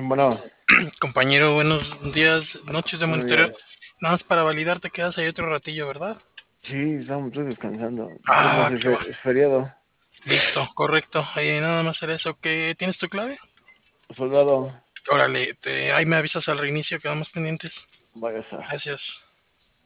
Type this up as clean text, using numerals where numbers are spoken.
Bueno, Compañero, buenos días, noches de buenos monitoreo. días. Nada más para validar, te quedas ahí otro ratillo, ¿verdad? Sí, estoy descansando. Es más, Ah, qué va. es feriado. Listo, correcto. Nada más era eso. ¿Qué tienes tu clave? Soldado, Órale, ahí me avisas al reinicio, quedamos pendientes. vaya a estar. Gracias.